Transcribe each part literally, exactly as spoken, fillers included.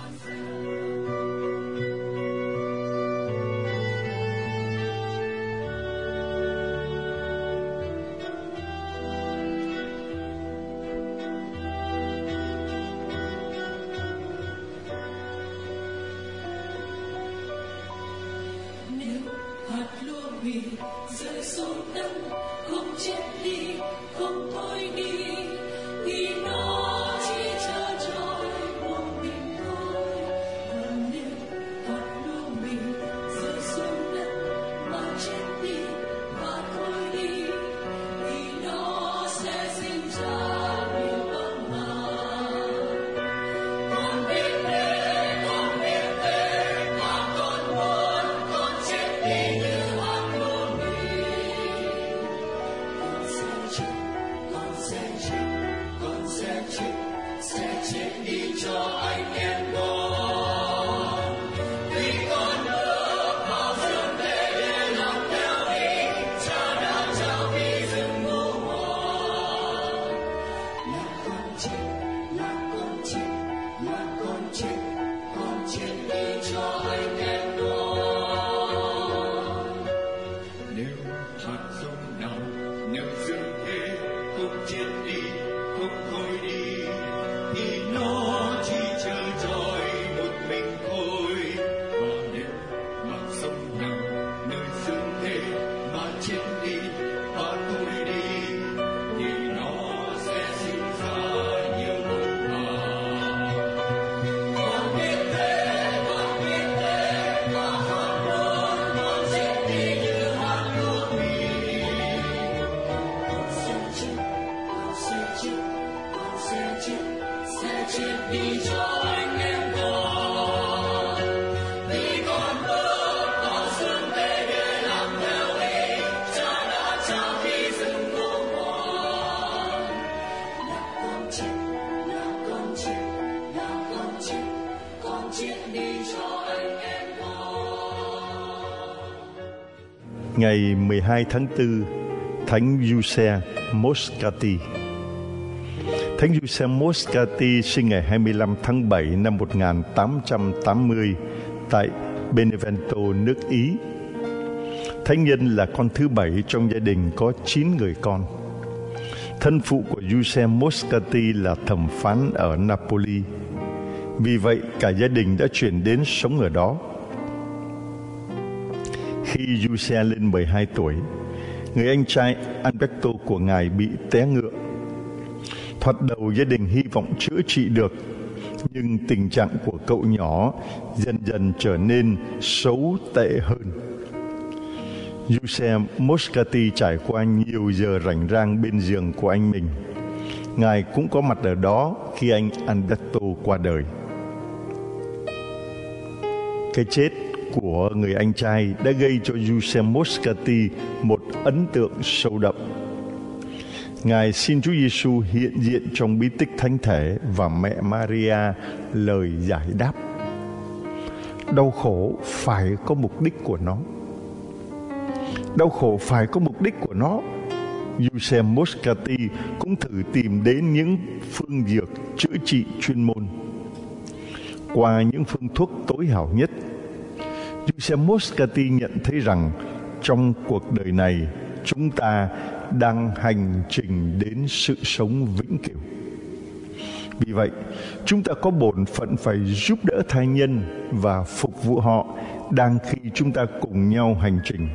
rơi xuống đất không chết đi không thôi đi vì nó chỉ chờ trôi một mình thôi. Và nếu hạt lúa mình rơi xuống đất mà chết đi và thôi đi thì nó sẽ sinh ra nhiều bông hoa. Con biết thế, con biết thế mà con muốn con chết đi như ngày mười hai tháng tư, Thánh Giuse Moscati. Thánh Giuse Moscati sinh ngày hai mươi lăm tháng bảy năm một nghìn tám trăm tám mươi tại Benevento, nước Ý. Thánh nhân là con thứ bảy trong gia đình có chín người con. Thân phụ của Giuse Moscati là thẩm phán ở Napoli. Vì vậy, cả gia đình đã chuyển đến sống ở đó. Khi Giuse lên mười hai tuổi, người anh trai Alberto của ngài bị té ngựa. Thoạt đầu gia đình hy vọng chữa trị được, nhưng tình trạng của cậu nhỏ dần dần trở nên xấu tệ hơn. Giuse Moscati trải qua nhiều giờ rảnh rang bên giường của anh mình. Ngài cũng có mặt ở đó khi anh Alberto qua đời. Cái chết của người anh trai đã gây cho Giuse Moscati một ấn tượng sâu đậm. Ngài xin Chúa Giêsu hiện diện trong bí tích thánh thể và mẹ Maria lời giải đáp. Đau khổ phải có mục đích của nó. Đau khổ phải có mục đích của nó. Giuse Moscati cũng thử tìm đến những phương dược chữa trị chuyên môn. Qua những phương thuốc tối hảo nhất, Giuse Moscati nhận thấy rằng trong cuộc đời này chúng ta đang hành trình đến sự sống vĩnh cửu. Vì vậy, chúng ta có bổn phận phải giúp đỡ tha nhân và phục vụ họ đang khi chúng ta cùng nhau hành trình.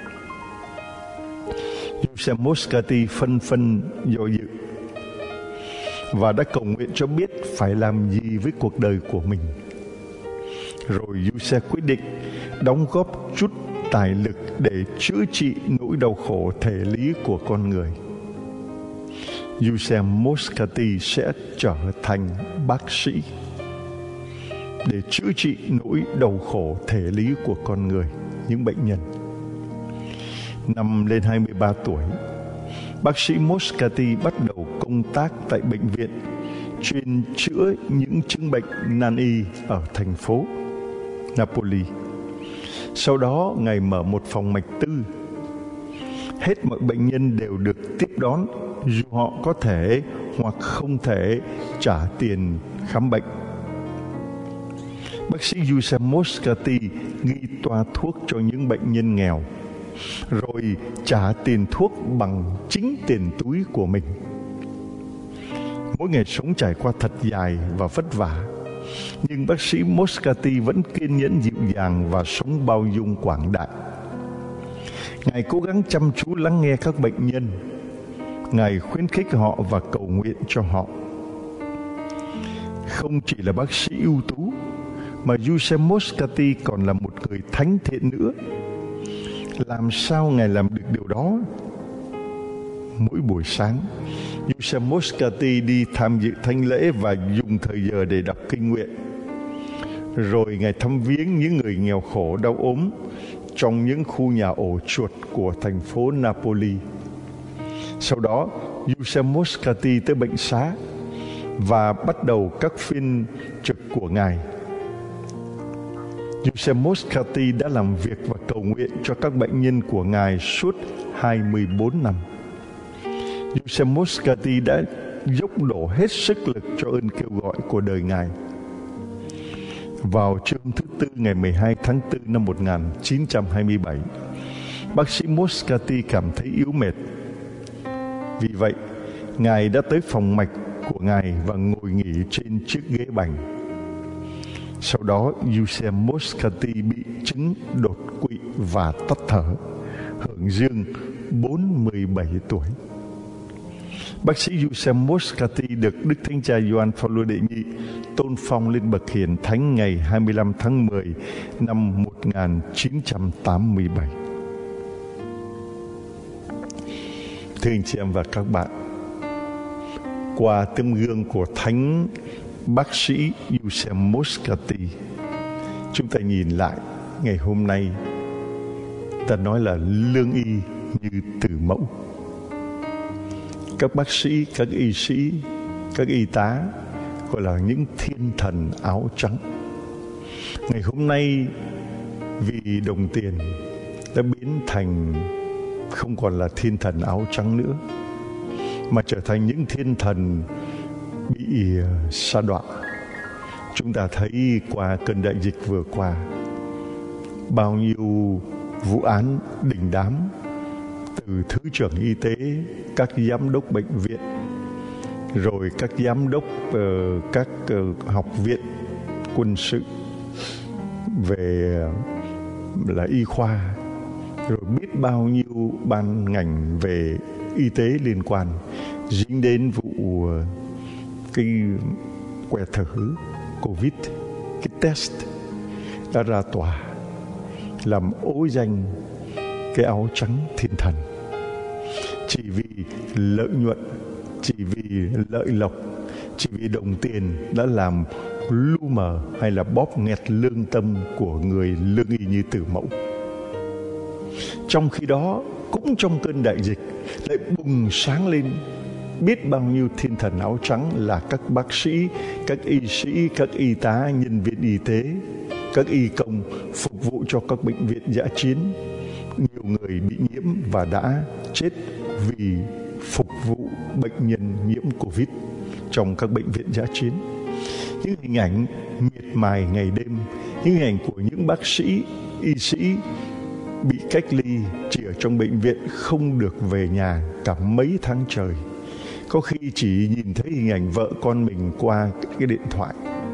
Giuse Moscati phân phân do dự và đã cầu nguyện cho biết phải làm gì với cuộc đời của mình. Rồi Giuse quyết định đóng góp chút tài lực để chữa trị nỗi đau khổ thể lý của con người. Giuse Moscati sẽ trở thành bác sĩ để chữa trị nỗi đau khổ thể lý của con người, những bệnh nhân. Năm lên hai mươi ba tuổi, bác sĩ Moscati bắt đầu công tác tại bệnh viện chuyên chữa những chứng bệnh nan y ở thành phố Napoli. Sau đó, Ngài mở một phòng mạch tư. Hết mọi bệnh nhân đều được tiếp đón, dù họ có thể hoặc không thể trả tiền khám bệnh. Bác sĩ Giuseppe Moscati ghi toa thuốc cho những bệnh nhân nghèo, rồi trả tiền thuốc bằng chính tiền túi của mình. Mỗi ngày sống trải qua thật dài và vất vả, nhưng bác sĩ Moscati vẫn kiên nhẫn dịu dàng và sống bao dung quảng đại. Ngài cố gắng chăm chú lắng nghe các bệnh nhân. Ngài khuyến khích họ và cầu nguyện cho họ. Không chỉ là bác sĩ ưu tú, mà Giuseppe Moscati còn là một người thánh thiện nữa. Làm sao Ngài làm được điều đó? Mỗi buổi sáng, Giuseppe Moscati đi tham dự thánh lễ và dùng thời giờ để đọc kinh nguyện. Rồi Ngài thăm viếng những người nghèo khổ đau ốm trong những khu nhà ổ chuột của thành phố Napoli. Sau đó, Giuseppe Moscati tới bệnh xá và bắt đầu các phiên trực của Ngài. Giuseppe Moscati đã làm việc và cầu nguyện cho các bệnh nhân của Ngài suốt hai mươi bốn năm. Giuseppe Moscati đã dốc đổ hết sức lực cho ơn kêu gọi của đời Ngài. Vào trưa thứ Tư ngày mười hai tháng tư năm một nghìn chín trăm hai mươi bảy, bác sĩ Moscati cảm thấy yếu mệt. Vì vậy, Ngài đã tới phòng mạch của Ngài và ngồi nghỉ trên chiếc ghế bành. Sau đó, Giuseppe Moscati bị chứng đột quỵ và tắt thở, hưởng dương bốn mươi bảy tuổi. Bác sĩ Giuseppe Moscati được Đức Thánh Cha Gioan Phaolô đệ nhị tôn phong lên bậc hiền thánh ngày hai mươi lăm tháng mười năm một nghìn chín trăm tám mươi bảy. Thưa anh chị em và các bạn, qua tấm gương của Thánh bác sĩ Giuseppe Moscati, chúng ta nhìn lại ngày hôm nay, ta nói là lương y như từ mẫu. Các bác sĩ, các y sĩ, các y tá gọi là những thiên thần áo trắng. Ngày hôm nay vì đồng tiền đã biến thành không còn là thiên thần áo trắng nữa, mà trở thành những thiên thần bị sa đọa. Chúng ta thấy qua cơn đại dịch vừa qua, bao nhiêu vụ án đình đám, từ thứ trưởng y tế, các giám đốc bệnh viện, rồi các giám đốc uh, các uh, học viện quân sự về uh, là y khoa, rồi biết bao nhiêu ban ngành về y tế liên quan dính đến vụ uh, cái que thử Covid, cái test đã ra tòa làm ố danh cái áo trắng thiên thần. Chỉ vì lợi nhuận, chỉ vì lợi lộc, chỉ vì đồng tiền đã làm lu mờ hay là bóp nghẹt lương tâm của người lương y như Từ Mẫu. Trong khi đó, cũng trong cơn đại dịch lại bùng sáng lên biết bao nhiêu thiên thần áo trắng là các bác sĩ, các y sĩ, các y tá, nhân viên y tế, các y công phục vụ cho các bệnh viện dã chiến. Nhiều người bị nhiễm và đã chết vì phục vụ bệnh nhân nhiễm Covid trong các bệnh viện dã chiến. Những hình ảnh miệt mài ngày đêm, những hình ảnh của những bác sĩ, y sĩ bị cách ly chỉ ở trong bệnh viện, không được về nhà cả mấy tháng trời. Có khi chỉ nhìn thấy hình ảnh vợ con mình qua cái điện thoại.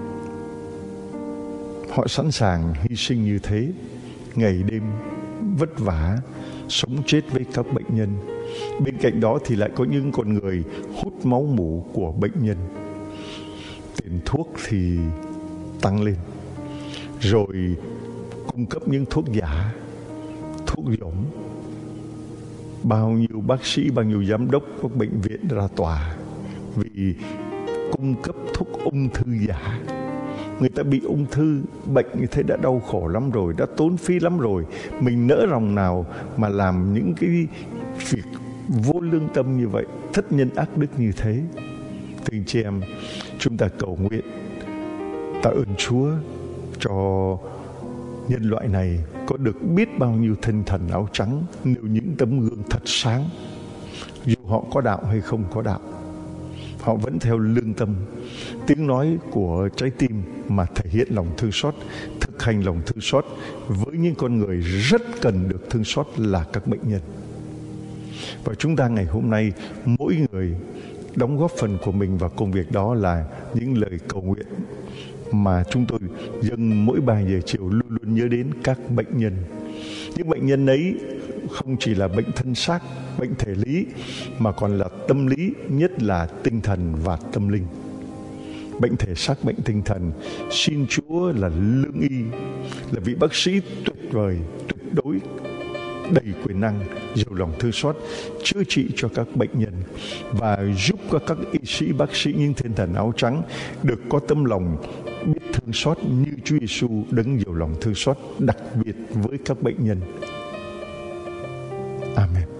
Họ sẵn sàng hy sinh như thế, ngày đêm vất vả, sống chết với các bệnh nhân. Bên cạnh đó thì lại có những con người hút máu mủ của bệnh nhân. Tiền thuốc thì tăng lên, rồi cung cấp những thuốc giả, thuốc dỗm. Bao nhiêu bác sĩ, bao nhiêu giám đốc các bệnh viện ra tòa vì cung cấp thuốc ung thư giả. Người ta bị ung thư, bệnh như thế đã đau khổ lắm rồi, đã tốn phí lắm rồi. Mình nỡ lòng nào mà làm những cái việc vô lương tâm như vậy, thất nhân ác đức như thế. Thưa anh chị em, chúng ta cầu nguyện tạ ơn Chúa cho nhân loại này có được biết bao nhiêu thiên thần áo trắng nêu những tấm gương thật sáng. Dù họ có đạo hay không có đạo, họ vẫn theo lương tâm, tiếng nói của trái tim mà thể hiện lòng thương xót, thực hành lòng thương xót với những con người rất cần được thương xót là các bệnh nhân. Và chúng ta ngày hôm nay, mỗi người đóng góp phần của mình vào công việc đó là những lời cầu nguyện mà chúng tôi dâng mỗi ba giờ chiều, luôn luôn nhớ đến các bệnh nhân. Những bệnh nhân ấy không chỉ là bệnh thân xác, bệnh thể lý, mà còn là tâm lý, nhất là tinh thần và tâm linh. Bệnh thể xác, bệnh tinh thần, xin Chúa là lương y, là vị bác sĩ tuyệt vời, tuyệt đối, đầy quyền năng, giàu lòng thương xót, chữa trị cho các bệnh nhân và giúp các các y sĩ, bác sĩ, những thiên thần áo trắng được có tấm lòng biết thương xót như Chúa Giêsu đấng giàu lòng thương xót, đặc biệt với các bệnh nhân. Amen.